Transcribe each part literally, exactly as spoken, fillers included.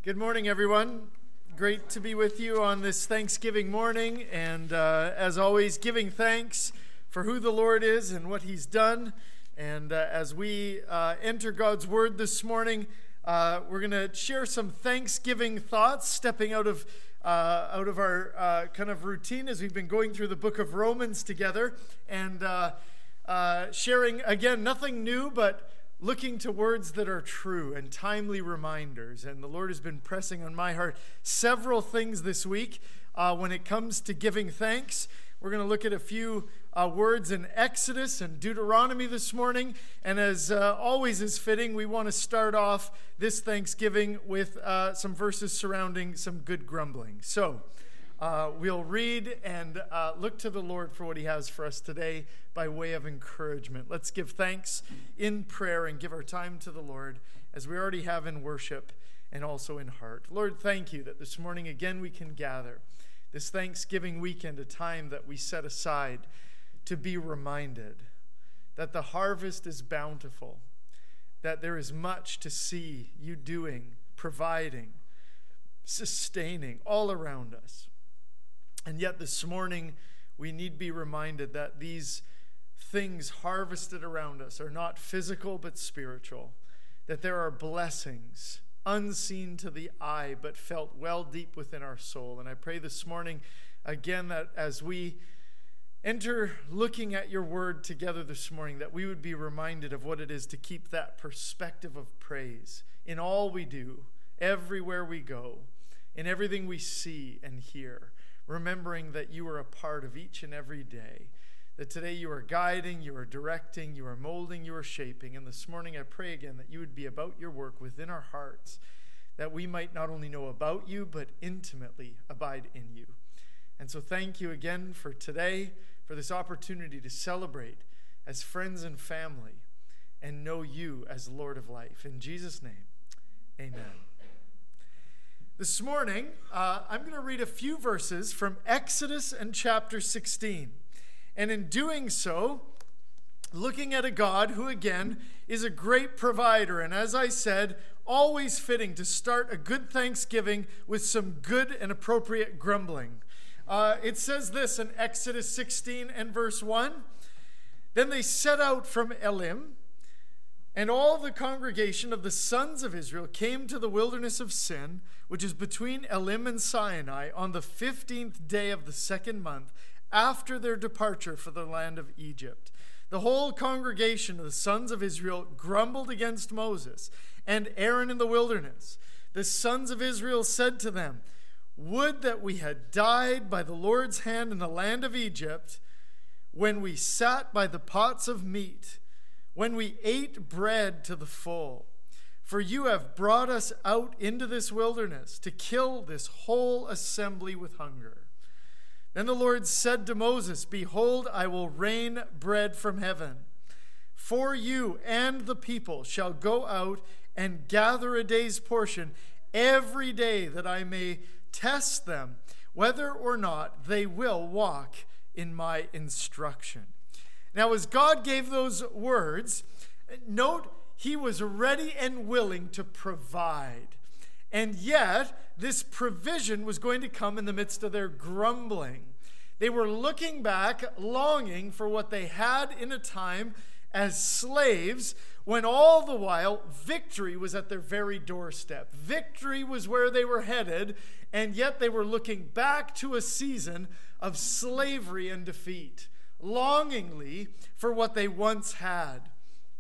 Good morning, everyone. Great to be with you on this Thanksgiving morning, and uh, as always, giving thanks for who the Lord is and what He's done. And uh, as we uh, enter God's Word this morning, uh, we're going to share some Thanksgiving thoughts, stepping out of uh, out of our uh, kind of routine as we've been going through the book of Romans together, and uh, uh, sharing again nothing new, but looking to words that are true and timely reminders. And the Lord has been pressing on my heart several things this week uh, when it comes to giving thanks. We're going to look at a few uh, words in Exodus and Deuteronomy this morning. And as uh, always is fitting, we want to start off this Thanksgiving with uh, some verses surrounding some good grumbling. So uh, we'll read and uh, look to the Lord for what He has for us today by way of encouragement. Let's give thanks in prayer and give our time to the Lord as we already have in worship and also in heart. Lord, thank you that this morning again we can gather. This Thanksgiving weekend, a time that we set aside to be reminded that the harvest is bountiful, that there is much to see you doing, providing, sustaining all around us. And yet this morning, we need to be reminded that these things harvested around us are not physical but spiritual, that there are blessings unseen to the eye, but felt well deep within our soul. And I pray this morning, again, that as we enter looking at your word together this morning, that we would be reminded of what it is to keep that perspective of praise in all we do, everywhere we go, in everything we see and hear, remembering that you are a part of each and every day, that today you are guiding, you are directing, you are molding, you are shaping. And this morning I pray again that you would be about your work within our hearts, that we might not only know about you, but intimately abide in you. And so thank you again for today, for this opportunity to celebrate as friends and family and know you as Lord of life. In Jesus' name, amen. This morning, uh, I'm going to read a few verses from Exodus and chapter sixteen. And in doing so, looking at a God who, again, is a great provider. And as I said, always fitting to start a good Thanksgiving with some good and appropriate grumbling. Uh, it says this in Exodus sixteen and verse one. Then they set out from Elim, and all the congregation of the sons of Israel came to the wilderness of Sin, which is between Elim and Sinai, on the fifteenth day of the second month, after their departure for the land of Egypt. The whole congregation of the sons of Israel grumbled against Moses and Aaron in the wilderness. The sons of Israel said to them, "Would that we had died by the Lord's hand in the land of Egypt, when we sat by the pots of meat, when we ate bread to the full. For you have brought us out into this wilderness to kill this whole assembly with hunger." Then the Lord said to Moses, "Behold, I will rain bread from heaven. For you and the people shall go out and gather a day's portion every day, that I may test them, whether or not they will walk in my instruction." Now, as God gave those words, note He was ready and willing to provide. And yet, this provision was going to come in the midst of their grumbling. They were looking back, longing for what they had in a time as slaves, when all the while victory was at their very doorstep. Victory was where they were headed, and yet they were looking back to a season of slavery and defeat, longingly for what they once had.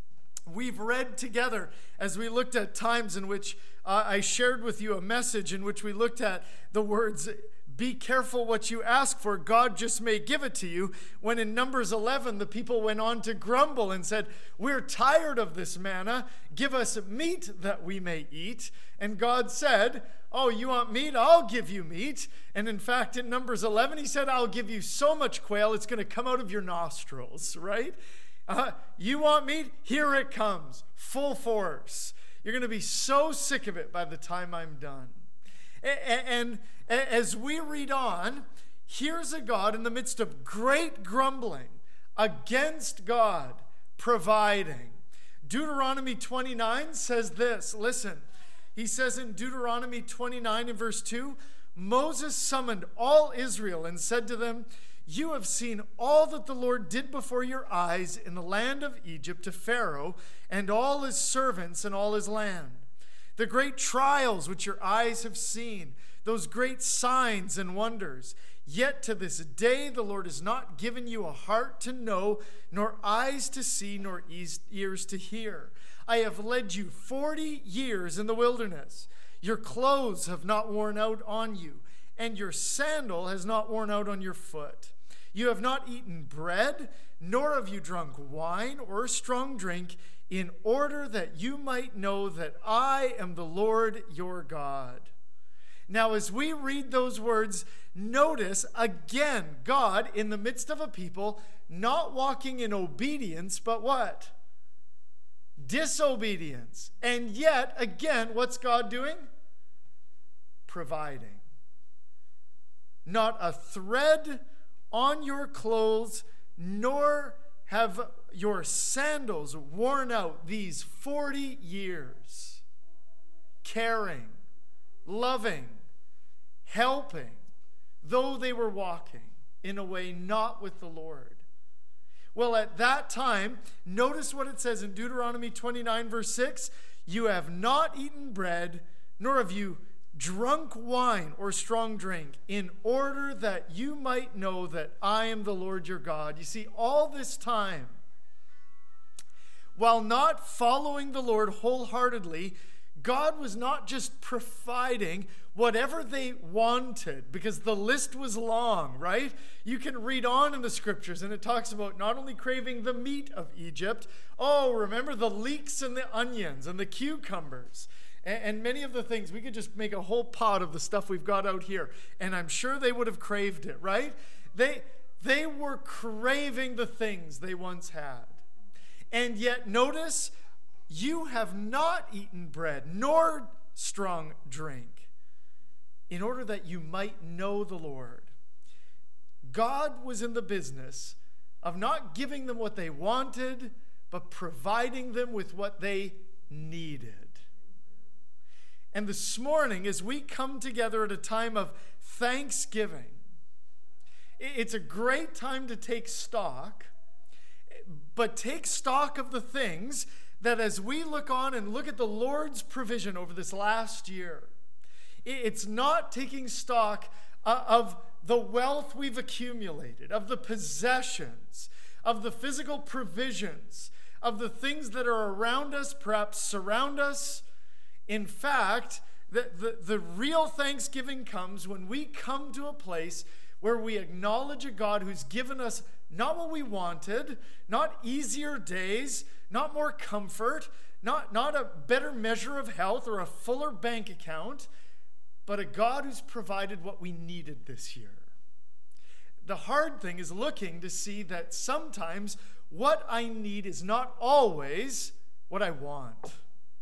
We've read together as we looked at times in which uh, I shared with you a message in which we looked at the words, "Be careful what you ask for, God just may give it to you," when in Numbers eleven the people went on to grumble and said, "We're tired of this manna, give us meat that we may eat." And God said, "Oh, you want meat? I'll give you meat." And in fact, in Numbers eleven, He said, "I'll give you so much quail, it's going to come out of your nostrils," right? Uh, you want meat? Here it comes, full force. You're going to be so sick of it by the time I'm done. And, and as we read on, here's a God in the midst of great grumbling against God providing. Deuteronomy twenty-nine says this, listen, He says in Deuteronomy twenty-nine and verse two, Moses summoned all Israel and said to them, "You have seen all that the Lord did before your eyes in the land of Egypt to Pharaoh and all his servants and all his land. The great trials which your eyes have seen, those great signs and wonders. Yet to this day the Lord has not given you a heart to know, nor eyes to see, nor ears to hear. I have led you forty years in the wilderness. Your clothes have not worn out on you, and your sandal has not worn out on your foot. You have not eaten bread, nor have you drunk wine or strong drink, in order that you might know that I am the Lord your God." Now, as we read those words, notice again God in the midst of a people not walking in obedience, but what? Disobedience. And yet, again, what's God doing? Providing. Not a thread on your clothes, nor have your sandals worn out these forty years. Caring, loving, helping, though they were walking in a way not with the Lord. Well, at that time, notice what it says in Deuteronomy twenty-nine, verse six, "You have not eaten bread, nor have you drunk wine or strong drink, in order that you might know that I am the Lord your God." You see, all this time, while not following the Lord wholeheartedly, God was not just providing whatever they wanted, because the list was long, right? You can read on in the scriptures, and it talks about not only craving the meat of Egypt, oh, remember the leeks and the onions and the cucumbers, and, and many of the things. We could just make a whole pot of the stuff we've got out here, and I'm sure they would have craved it, right? They, they were craving the things they once had. And yet, notice, you have not eaten bread nor strong drink, in order that you might know the Lord. God was in the business of not giving them what they wanted, but providing them with what they needed. And this morning, as we come together at a time of thanksgiving, it's a great time to take stock, but take stock of the things that as we look on and look at the Lord's provision over this last year, it's not taking stock of the wealth we've accumulated, of the possessions, of the physical provisions, of the things that are around us, perhaps surround us. In fact, the, the, the real thanksgiving comes when we come to a place where we acknowledge a God who's given us not what we wanted, not easier days, not more comfort, not, not a better measure of health or a fuller bank account, but a God who's provided what we needed this year. The hard thing is looking to see that sometimes what I need is not always what I want.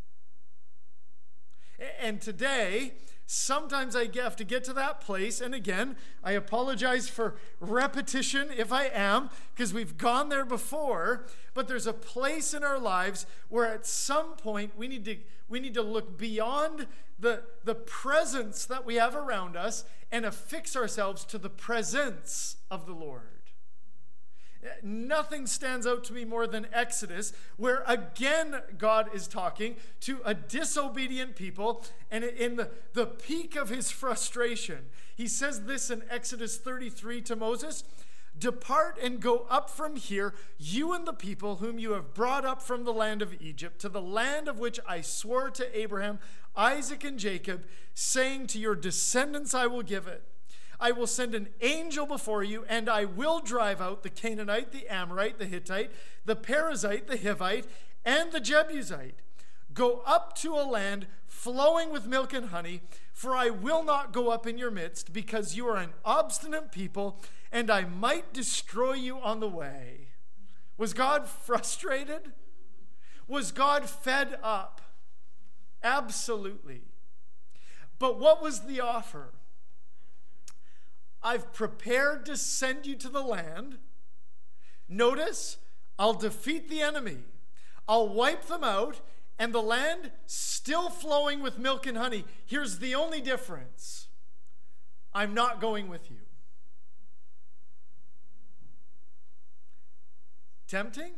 And today, sometimes I have to get to that place, and again, I apologize for repetition if I am, because we've gone there before, but there's a place in our lives where at some point we need to we need to look beyond the, the presence that we have around us and affix ourselves to the presence of the Lord. Nothing stands out to me more than Exodus, where again God is talking to a disobedient people, and in the, the peak of his frustration, he says this in Exodus thirty-three to Moses, "Depart and go up from here, you and the people whom you have brought up from the land of Egypt, to the land of which I swore to Abraham, Isaac, and Jacob, saying, to your descendants I will give it. I will send an angel before you, and I will drive out the Canaanite, the Amorite, the Hittite, the Perizzite, the Hivite, and the Jebusite. Go up to a land flowing with milk and honey, for I will not go up in your midst, because you are an obstinate people, and I might destroy you on the way." Was God frustrated? Was God fed up? Absolutely. But what was the offer? I've prepared to send you to the land. Notice, I'll defeat the enemy. I'll wipe them out, and the land still flowing with milk and honey. Here's the only difference. I'm not going with you. Tempting?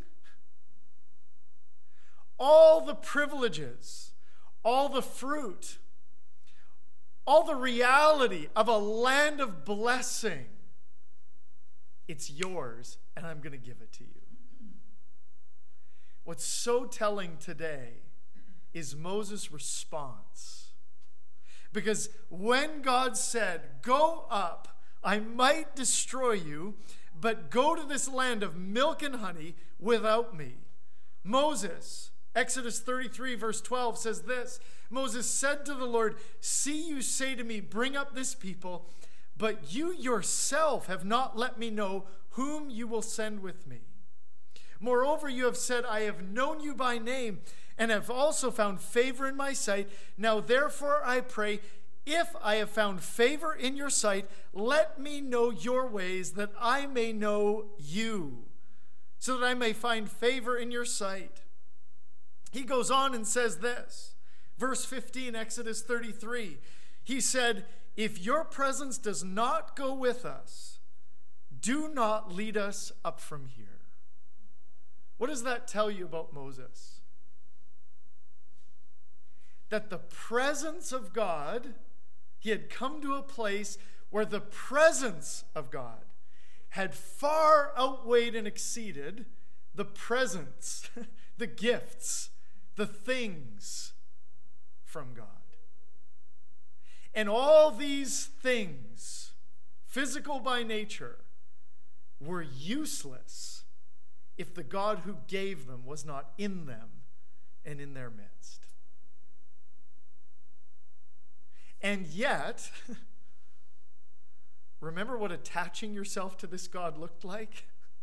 All the privileges, all the fruit, all the reality of a land of blessing, it's yours, and I'm going to give it to you. What's so telling today is Moses' response. Because when God said, go up, I might destroy you, but go to this land of milk and honey without me. Moses, Exodus thirty-three verse twelve says this, Moses said to the Lord, see, you say to me, bring up this people, but you yourself have not let me know whom you will send with me. Moreover, you have said, I have known you by name, and have also found favor in my sight. Now therefore I pray, if I have found favor in your sight, let me know your ways, that I may know you, so that I may find favor in your sight. He goes on and says this, verse fifteen, Exodus thirty-three. He said, if your presence does not go with us, do not lead us up from here. What does that tell you about Moses? That the presence of God, he had come to a place where the presence of God had far outweighed and exceeded the presence, the gifts, the things from God. And all these things, physical by nature, were useless if the God who gave them was not in them and in their midst. And yet, remember what attaching yourself to this God looked like?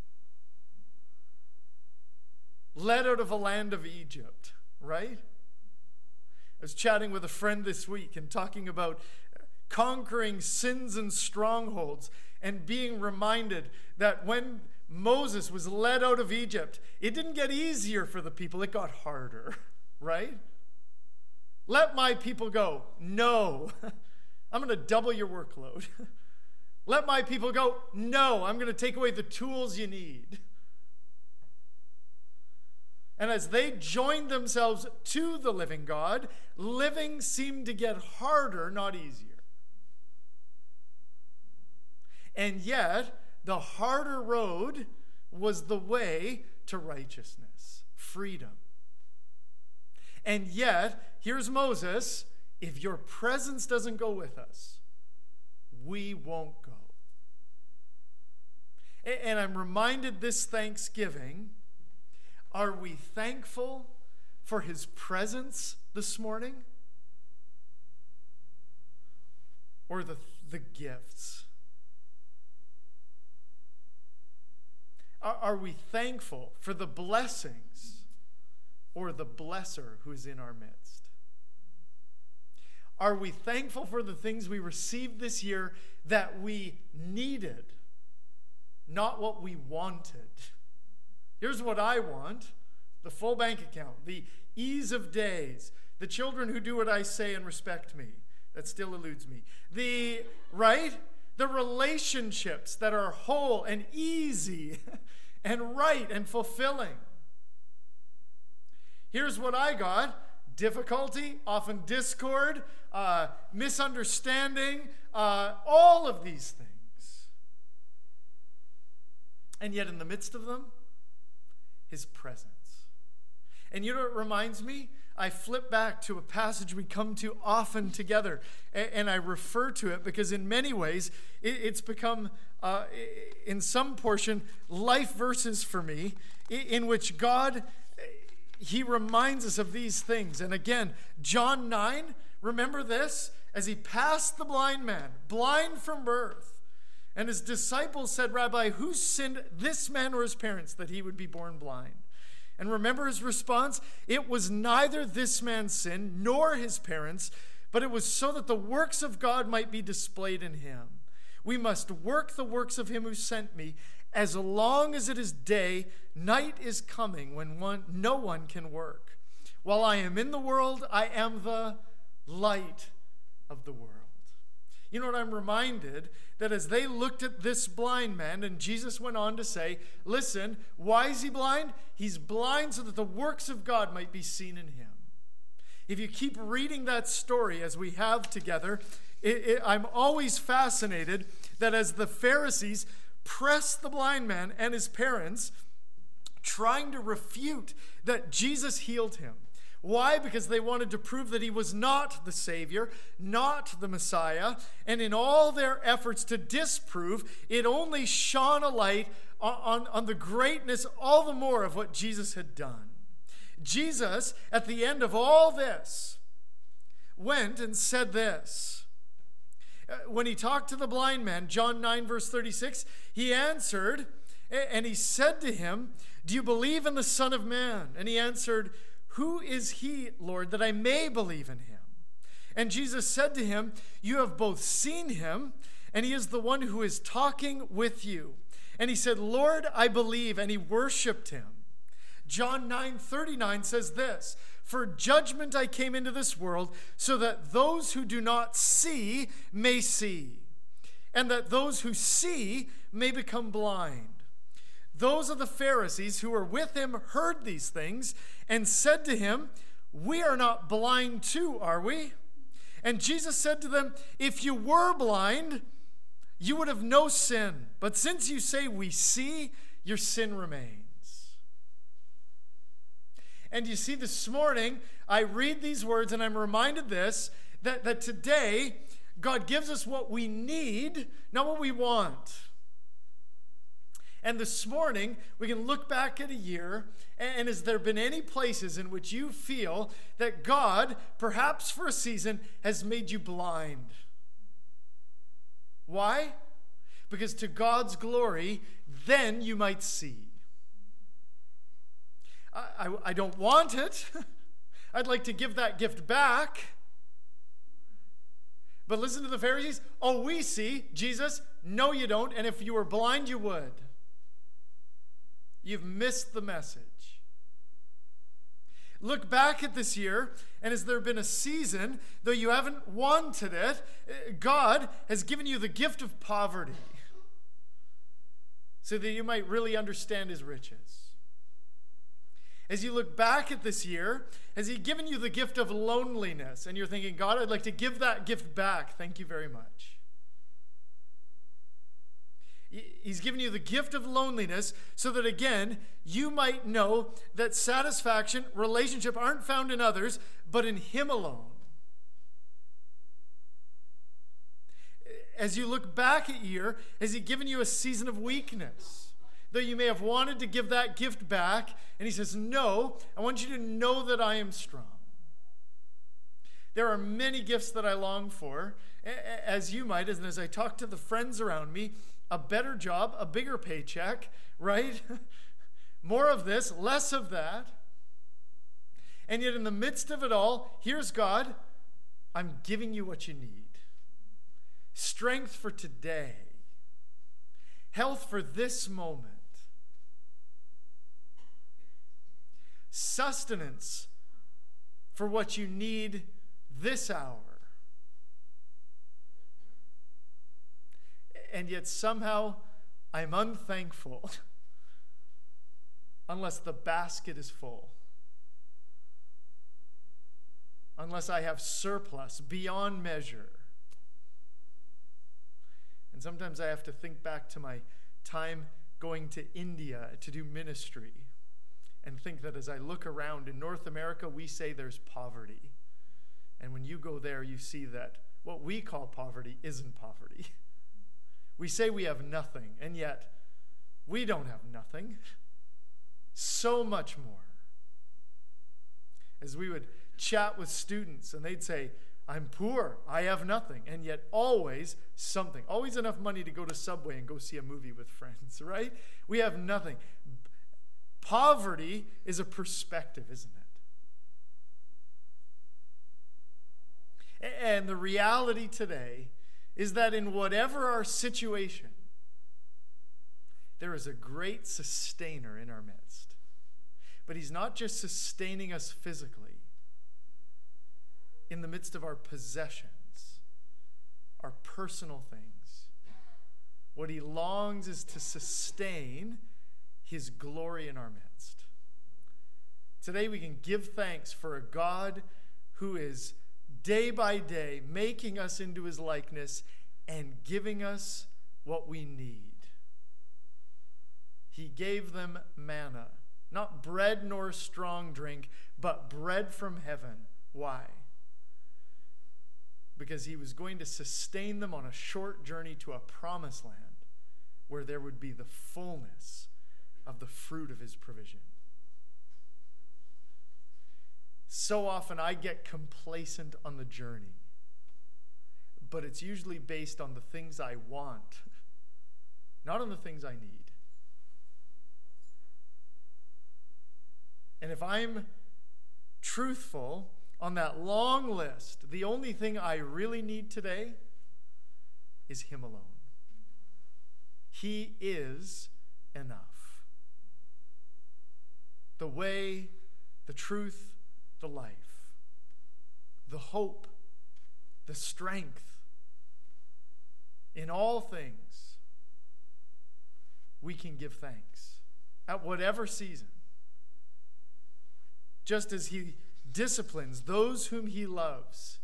Led out of a land of Egypt, right? I was chatting with a friend this week and talking about conquering sins and strongholds and being reminded that when Moses was led out of Egypt, it didn't get easier for the people, it got harder, right? Let my people go. No, I'm going to double your workload. Let my people go. No, I'm going to take away the tools you need. And as they joined themselves to the living God, living seemed to get harder, not easier. And yet, the harder road was the way to righteousness, freedom. And yet, here's Moses, if your presence doesn't go with us, we won't go. And I'm reminded this Thanksgiving, are we thankful for his presence this morning? Or the, the gifts? Are, are we thankful for the blessings or the blesser who is in our midst? Are we thankful for the things we received this year that we needed, not what we wanted? Here's what I want: the full bank account, the ease of days, the children who do what I say and respect me. That still eludes me. The, right? The relationships that are whole and easy and right and fulfilling. Here's what I got: difficulty, often discord, uh, misunderstanding, uh, all of these things. And yet in the midst of them, his presence. And you know what it reminds me? I flip back to a passage we come to often together, and I refer to it because in many ways it's become, uh, in some portion, life verses for me, in which God, he reminds us of these things. And again, John nine, remember this? As he passed the blind man, blind from birth, and his disciples said, Rabbi, who sinned, this man or his parents, that he would be born blind? And remember his response? It was neither this man's sin nor his parents, but it was so that the works of God might be displayed in him. We must work the works of him who sent me. As long as it is day, night is coming when one, no one can work. While I am in the world, I am the light of the world. You know what, I'm reminded that as they looked at this blind man, and Jesus went on to say, listen, why is he blind? He's blind so that the works of God might be seen in him. If you keep reading that story as we have together, it, it, I'm always fascinated that as the Pharisees pressed the blind man and his parents, trying to refute that Jesus healed him. Why? Because they wanted to prove that he was not the Savior, not the Messiah, and in all their efforts to disprove, it only shone a light on, on, on the greatness all the more of what Jesus had done. Jesus, at the end of all this, went and said this. When he talked to the blind man, John nine, verse thirty-six, he answered, and he said to him, do you believe in the Son of Man? And he answered, who is he, Lord, that I may believe in him? And Jesus said to him, you have both seen him, and he is the one who is talking with you. And he said, Lord, I believe, and he worshiped him. John nine thirty-nine says this, for judgment I came into this world, so that those who do not see may see, and that those who see may become blind. Those of the Pharisees who were with him heard these things and said to him, we are not blind too, are we? And Jesus said to them, if you were blind, you would have no sin. But since you say we see, your sin remains. And you see, this morning, I read these words and I'm reminded this, that, that today, God gives us what we need, not what we want. And this morning, we can look back at a year, and has there been any places in which you feel that God, perhaps for a season, has made you blind? Why? Because to God's glory, then you might see. I, I, I don't want it. I'd like to give that gift back. But listen to the Pharisees. Oh, we see. Jesus, no you don't. And if you were blind, you would. You've missed the message. Look back at this year, and has there been a season, though you haven't wanted it, God has given you the gift of poverty so that you might really understand his riches. As you look back at this year, has he given you the gift of loneliness? And you're thinking, God, I'd like to give that gift back. Thank you very much. He's given you the gift of loneliness so that, again, you might know that satisfaction, relationship aren't found in others, but in him alone. As you look back at year, has he given you a season of weakness? Though you may have wanted to give that gift back, and he says, no, I want you to know that I am strong. There are many gifts that I long for, as you might, and as I talk to the friends around me, a better job, a bigger paycheck, right? More of this, less of that. And yet in the midst of it all, here's God, I'm giving you what you need. Strength for today. Health for this moment. Sustenance for what you need this hour. And yet somehow I'm unthankful unless the basket is full. Unless I have surplus beyond measure. And sometimes I have to think back to my time going to India to do ministry and think that as I look around in North America, we say there's poverty. And when you go there, you see that what we call poverty isn't poverty. We say we have nothing, and yet we don't have nothing. So much more. As we would chat with students, and they'd say, I'm poor, I have nothing, and yet always something. Always enough money to go to Subway and go see a movie with friends, right? We have nothing. Poverty is a perspective, isn't it? And the reality today is that in whatever our situation, there is a great sustainer in our midst. But he's not just sustaining us physically. in the midst of our possessions, our personal things. What he longs is to sustain his glory in our midst. Today we can give thanks for a God who is day by day making us into his likeness and giving us what we need. He gave them manna, not bread nor strong drink, but bread from heaven. Why? Because he was going to sustain them on a short journey to a promised land where there would be the fullness of the fruit of his provision. So often I get complacent on the journey, but it's usually based on the things I want, not on the things I need. And if I'm truthful on that long list, the only thing I really need today is him alone. He is enough. The way, the truth, the life, the hope, the strength. In all things, we can give thanks at whatever season. Just as he disciplines those whom he loves.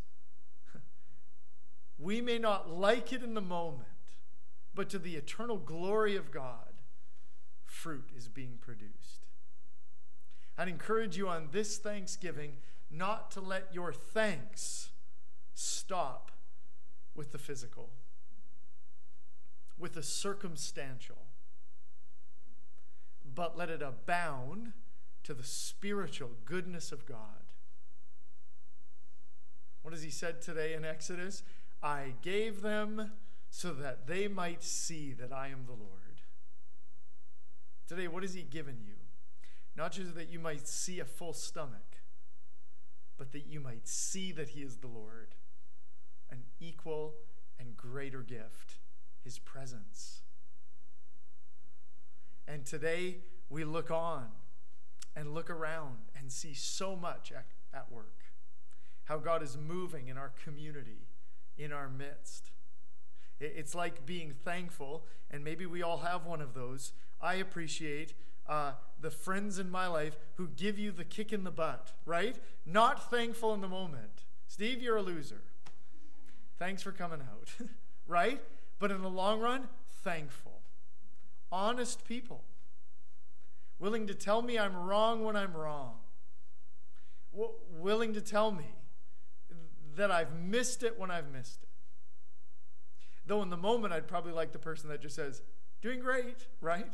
We may not like it in the moment, but to the eternal glory of God, fruit is being produced. I'd encourage you on this Thanksgiving not to let your thanks stop with the physical, with the circumstantial, but let it abound to the spiritual goodness of God. What has he said today in Exodus? I gave them so that they might see that I am the Lord. Today, what has he given you? Not just that you might see a full stomach, but that you might see that he is the Lord. An equal and greater gift, his presence. And today, we look on and look around and see so much at, at work. How God is moving in our community, in our midst. It's like being thankful, and maybe we all have one of those. I appreciate uh, the friends in my life who give you the kick in the butt, right? Not thankful in the moment. Steve, you're a loser. Thanks for coming out, right? But in the long run, thankful. Honest people. Willing to tell me I'm wrong when I'm wrong. W- willing to tell me that I've missed it when I've missed it. Though in the moment, I'd probably like the person that just says, doing great, right?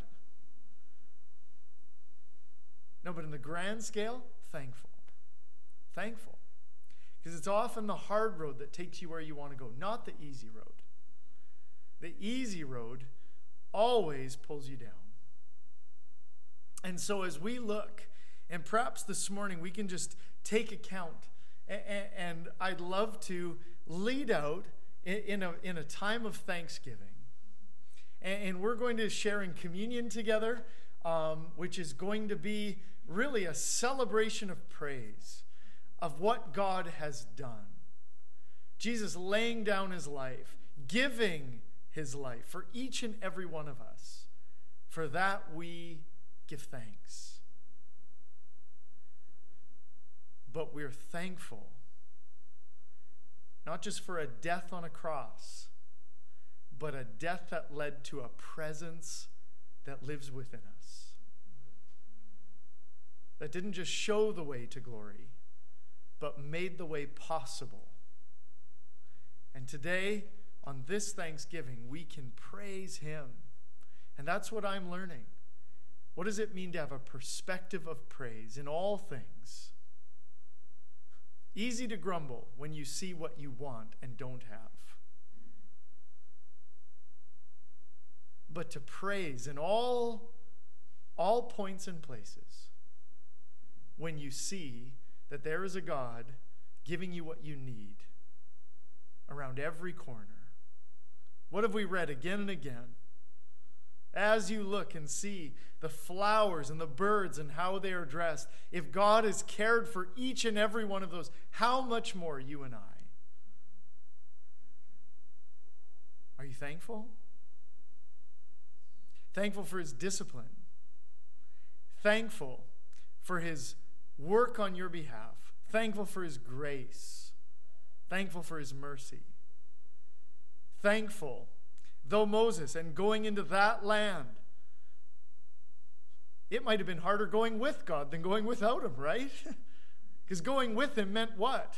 No, but in the grand scale, thankful. Thankful. Because it's often the hard road that takes you where you want to go, not the easy road. The easy road always pulls you down. And so as we look, and perhaps this morning we can just take account, and I'd love to lead out in a, in a time of thanksgiving. And we're going to share in communion together, um, which is going to be really a celebration of praise of what God has done. Jesus laying down his life, giving his life for each and every one of us. For that we give thanks. But we're thankful, not just for a death on a cross, but a death that led to a presence that lives within us. That didn't just show the way to glory, but made the way possible. And today, on this Thanksgiving, we can praise him. And that's what I'm learning. What does it mean to have a perspective of praise in all things? Easy to grumble when you see what you want and don't have. But to praise in all, all points and places when you see that there is a God giving you what you need around every corner. What have we read again and again? As you look and see the flowers and the birds and how they are dressed, if God has cared for each and every one of those, how much more you and I? Are you thankful? Thankful for his discipline. Thankful for his work on your behalf. Thankful for his grace. Thankful for his mercy. Thankful, though Moses and going into that land, it might have been harder going with God than going without him, right? Because going with him meant what?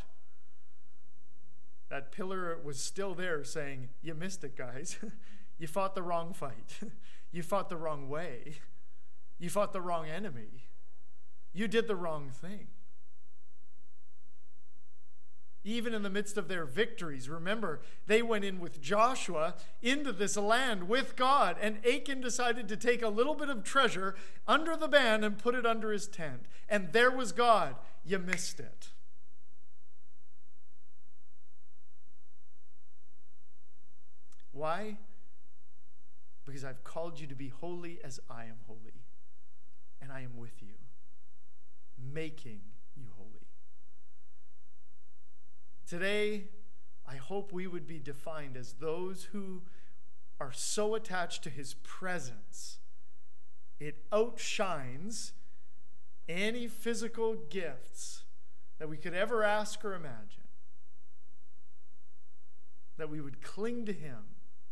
That pillar was still there saying, you missed it, guys. You fought the wrong fight. You fought the wrong way. You fought the wrong enemy. You did the wrong thing. Even in the midst of their victories, remember, they went in with Joshua into this land with God, and Achan decided to take a little bit of treasure under the band and put it under his tent. And there was God. You missed it. Why? Because I've called you to be holy as I am holy, and I am with you, making you holy. Today, I hope we would be defined as those who are so attached to his presence, it outshines any physical gifts that we could ever ask or imagine. That we would cling to him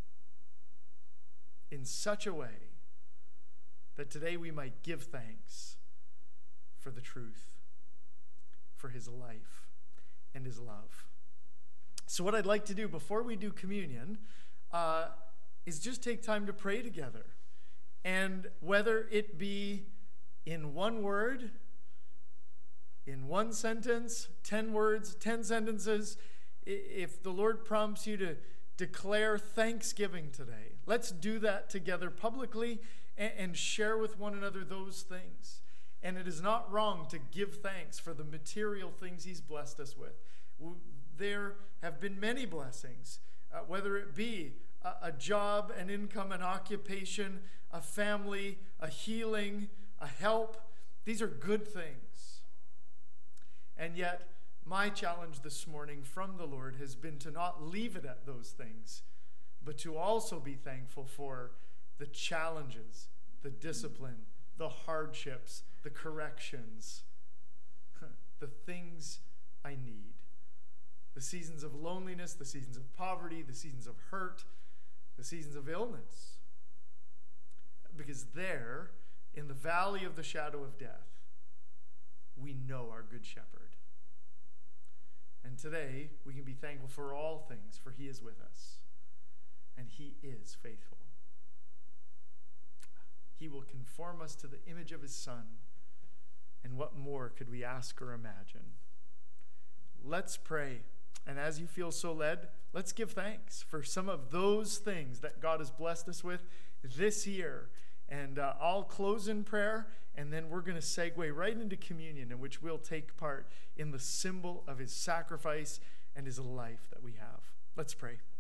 in such a way that today we might give thanks for the truth, for his life and his love. So what I'd like to do before we do communion uh, is just take time to pray together. And whether it be in one word, in one sentence, ten words, ten sentences, if the Lord prompts you to declare thanksgiving today, let's do that together publicly and, and share with one another those things. And it is not wrong to give thanks for the material things he's blessed us with. There have been many blessings, uh, whether it be a, a job, an income, an occupation, a family, a healing, a help. These are good things. And yet, my challenge this morning from the Lord has been to not leave it at those things, but to also be thankful for the challenges, the discipline, the hardships, the corrections, the things I need. The seasons of loneliness, the seasons of poverty, the seasons of hurt, the seasons of illness. Because there, in the valley of the shadow of death, we know our good shepherd. And today, we can be thankful for all things, for he is with us. And he is faithful. He will conform us to the image of his Son. And what more could we ask or imagine? Let's pray. And as you feel so led, let's give thanks for some of those things that God has blessed us with this year. And uh, I'll close in prayer, and then we're going to segue right into communion, in which we'll take part in the symbol of his sacrifice and his life that we have. Let's pray.